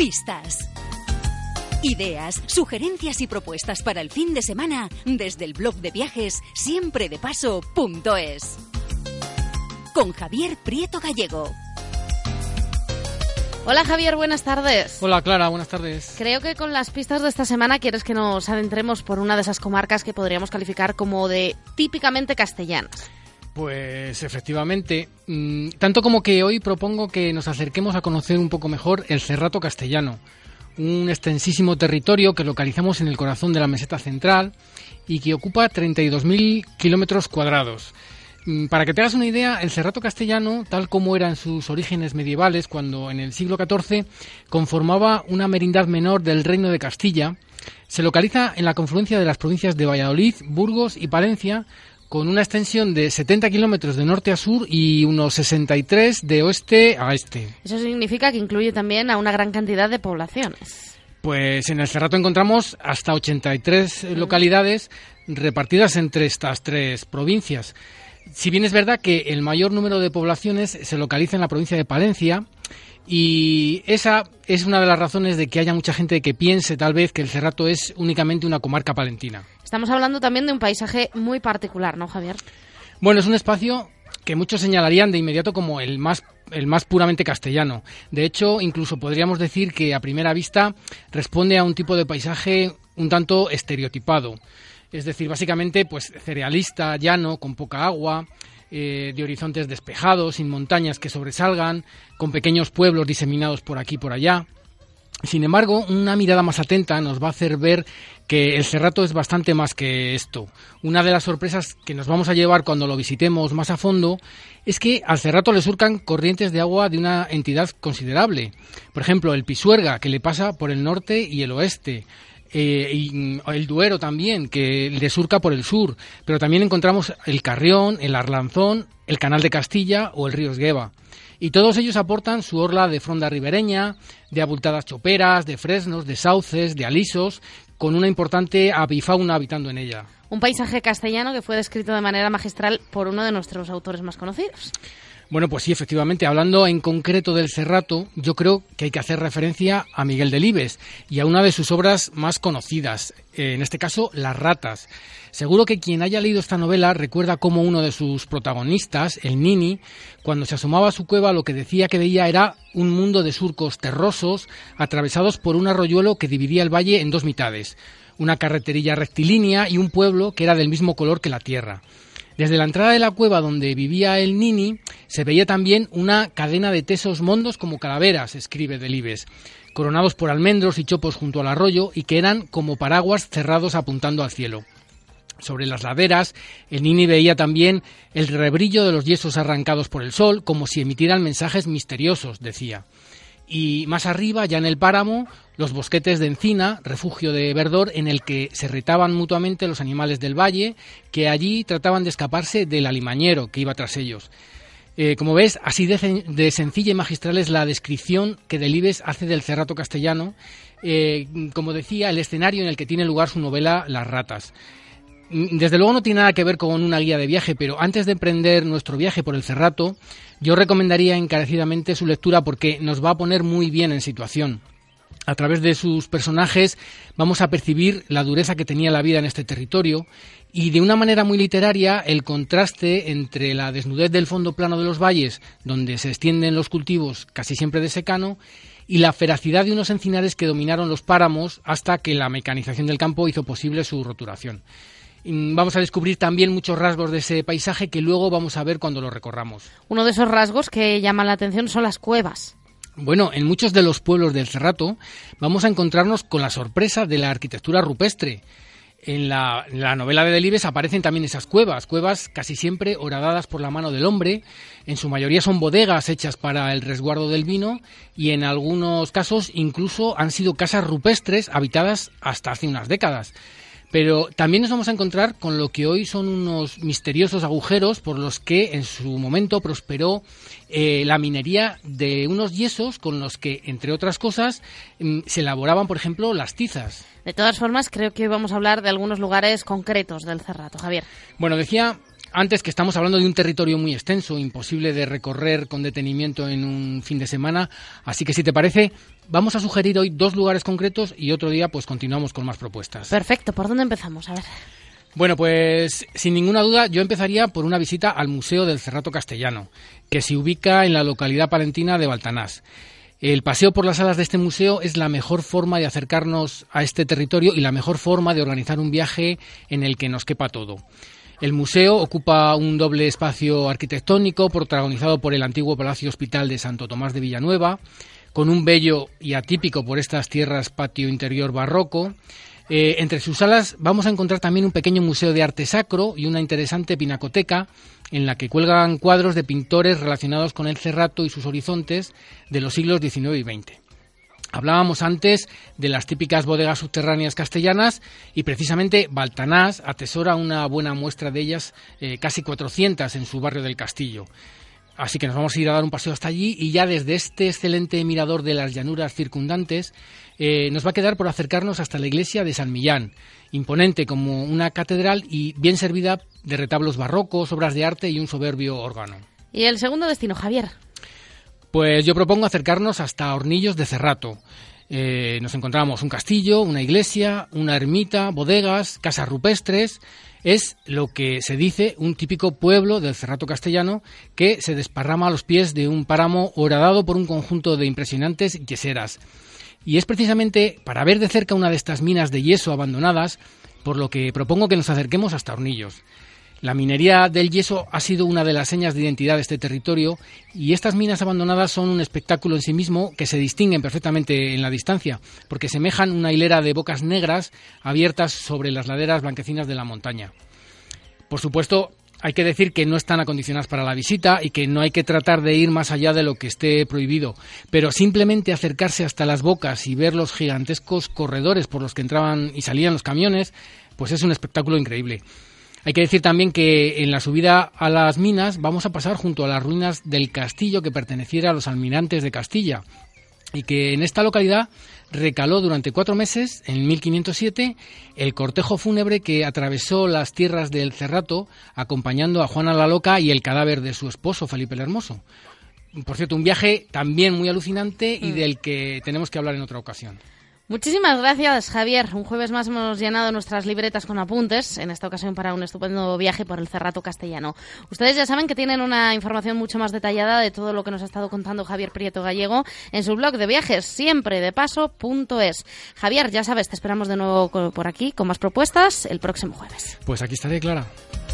Pistas. Ideas, sugerencias y propuestas para el fin de semana desde el blog de viajes siempredepaso.es. Con Javier Prieto Gallego. Hola Javier, buenas tardes. Hola Clara, buenas tardes. Creo que con las pistas de esta semana quieres que nos adentremos por una de esas comarcas que podríamos calificar como de típicamente castellanas. Pues efectivamente, tanto como que hoy propongo que nos acerquemos a conocer un poco mejor el Cerrato castellano, un extensísimo territorio que localizamos en el corazón de la meseta central y que ocupa 32.000 kilómetros cuadrados. Para que te hagas una idea, el Cerrato castellano, tal como era en sus orígenes medievales, cuando en el siglo XIV conformaba una merindad menor del Reino de Castilla, se localiza en la confluencia de las provincias de Valladolid, Burgos y Palencia, con una extensión de 70 kilómetros de norte a sur y unos 63 de oeste a este. Eso significa que incluye también a una gran cantidad de poblaciones. Pues en el Cerrato encontramos hasta 83 localidades repartidas entre estas tres provincias. Si bien es verdad que el mayor número de poblaciones se localiza en la provincia de Palencia, y esa es una de las razones de que haya mucha gente que piense tal vez que el Cerrato es únicamente una comarca palentina. Estamos hablando también de un paisaje muy particular, ¿no, Javier? Bueno, es un espacio que muchos señalarían de inmediato como el más puramente castellano. De hecho, incluso podríamos decir que a primera vista responde a un tipo de paisaje un tanto estereotipado. Es decir, básicamente pues cerealista, llano, con poca agua, de horizontes despejados, sin montañas que sobresalgan, con pequeños pueblos diseminados por aquí y por allá. Sin embargo, una mirada más atenta nos va a hacer ver que el Cerrato es bastante más que esto. Una de las sorpresas que nos vamos a llevar cuando lo visitemos más a fondo es que al Cerrato le surcan corrientes de agua de una entidad considerable. Por ejemplo, el Pisuerga, que le pasa por el norte y el oeste. Y el Duero también, que le surca por el sur, pero también encontramos el Carrión, el Arlanzón, el Canal de Castilla o el río Esgueva. Y todos ellos aportan su orla de fronda ribereña, de abultadas choperas, de fresnos, de sauces, de alisos, con una importante avifauna habitando en ella. Un paisaje castellano que fue descrito de manera magistral por uno de nuestros autores más conocidos. Bueno, pues sí, efectivamente, hablando en concreto del Cerrato, yo creo que hay que hacer referencia a Miguel Delibes y a una de sus obras más conocidas, en este caso, Las ratas. Seguro que quien haya leído esta novela recuerda cómo uno de sus protagonistas, el Nini, cuando se asomaba a su cueva lo que decía que veía era un mundo de surcos terrosos atravesados por un arroyuelo que dividía el valle en dos mitades, una carreterilla rectilínea y un pueblo que era del mismo color que la tierra. Desde la entrada de la cueva donde vivía el Nini se veía también una cadena de tesos mondos como calaveras, escribe Delibes, coronados por almendros y chopos junto al arroyo y que eran como paraguas cerrados apuntando al cielo. Sobre las laderas, el Nini veía también el rebrillo de los yesos arrancados por el sol, como si emitieran mensajes misteriosos, decía. Y más arriba, ya en el páramo, los bosquetes de encina, refugio de verdor en el que se retaban mutuamente los animales del valle, que allí trataban de escaparse del alimañero que iba tras ellos. Como ves, así de sencilla y magistral es la descripción que Delibes hace del Cerrato castellano, como decía, el escenario en el que tiene lugar su novela Las ratas. Desde luego no tiene nada que ver con una guía de viaje, pero antes de emprender nuestro viaje por el Cerrato, yo recomendaría encarecidamente su lectura porque nos va a poner muy bien en situación. A través de sus personajes vamos a percibir la dureza que tenía la vida en este territorio y de una manera muy literaria el contraste entre la desnudez del fondo plano de los valles, donde se extienden los cultivos casi siempre de secano, y la feracidad de unos encinares que dominaron los páramos hasta que la mecanización del campo hizo posible su roturación. Vamos a descubrir también muchos rasgos de ese paisaje que luego vamos a ver cuando lo recorramos. Uno de esos rasgos que llaman la atención son las cuevas. Bueno, en muchos de los pueblos del Cerrato vamos a encontrarnos con la sorpresa de la arquitectura rupestre. En la novela de Delibes aparecen también esas cuevas casi siempre horadadas por la mano del hombre. En su mayoría son bodegas hechas para el resguardo del vino y en algunos casos incluso han sido casas rupestres habitadas hasta hace unas décadas. Pero también nos vamos a encontrar con lo que hoy son unos misteriosos agujeros por los que en su momento prosperó la minería de unos yesos con los que, entre otras cosas, se elaboraban, por ejemplo, las tizas. De todas formas, creo que hoy vamos a hablar de algunos lugares concretos del Cerrato, Javier. Bueno, decía antes que estamos hablando de un territorio muy extenso, imposible de recorrer con detenimiento en un fin de semana, así que si te parece, vamos a sugerir hoy 2 lugares concretos y otro día pues continuamos con más propuestas. Perfecto, ¿por dónde empezamos? A ver. Bueno, pues sin ninguna duda yo empezaría por una visita al Museo del Cerrato Castellano, que se ubica en la localidad palentina de Baltanás. El paseo por las salas de este museo es la mejor forma de acercarnos a este territorio y la mejor forma de organizar un viaje en el que nos quepa todo. El museo ocupa un doble espacio arquitectónico protagonizado por el antiguo Palacio Hospital de Santo Tomás de Villanueva, con un bello y atípico por estas tierras patio interior barroco. Entre sus salas vamos a encontrar también un pequeño museo de arte sacro y una interesante pinacoteca en la que cuelgan cuadros de pintores relacionados con el Cerrato y sus horizontes de los siglos XIX y XX. Hablábamos antes de las típicas bodegas subterráneas castellanas y precisamente Baltanás atesora una buena muestra de ellas, casi 400 en su barrio del Castillo. Así que nos vamos a ir a dar un paseo hasta allí y ya desde este excelente mirador de las llanuras circundantes nos va a quedar por acercarnos hasta la iglesia de San Millán, imponente como una catedral y bien servida de retablos barrocos, obras de arte y un soberbio órgano. ¿Y el segundo destino, Javier? Pues yo propongo acercarnos hasta Hornillos de Cerrato. Nos encontramos un castillo, una iglesia, una ermita, bodegas, casas rupestres. Es lo que se dice un típico pueblo del Cerrato castellano que se desparrama a los pies de un páramo horadado por un conjunto de impresionantes yeseras. Y es precisamente para ver de cerca una de estas minas de yeso abandonadas por lo que propongo que nos acerquemos hasta Hornillos. La minería del yeso ha sido una de las señas de identidad de este territorio y estas minas abandonadas son un espectáculo en sí mismo que se distinguen perfectamente en la distancia porque semejan una hilera de bocas negras abiertas sobre las laderas blanquecinas de la montaña. Por supuesto, hay que decir que no están acondicionadas para la visita y que no hay que tratar de ir más allá de lo que esté prohibido, pero simplemente acercarse hasta las bocas y ver los gigantescos corredores por los que entraban y salían los camiones, pues es un espectáculo increíble. Hay que decir también que en la subida a las minas vamos a pasar junto a las ruinas del castillo que perteneciera a los almirantes de Castilla y que en esta localidad recaló durante 4 meses, en 1507, el cortejo fúnebre que atravesó las tierras del Cerrato acompañando a Juana la Loca y el cadáver de su esposo, Felipe el Hermoso. Por cierto, un viaje también muy alucinante y del que tenemos que hablar en otra ocasión. Muchísimas gracias, Javier. Un jueves más hemos llenado nuestras libretas con apuntes, en esta ocasión para un estupendo viaje por el Cerrato castellano. Ustedes ya saben que tienen una información mucho más detallada de todo lo que nos ha estado contando Javier Prieto Gallego en su blog de viajes, siempredepaso.es. Javier, ya sabes, te esperamos de nuevo por aquí con más propuestas el próximo jueves. Pues aquí estaré, Clara.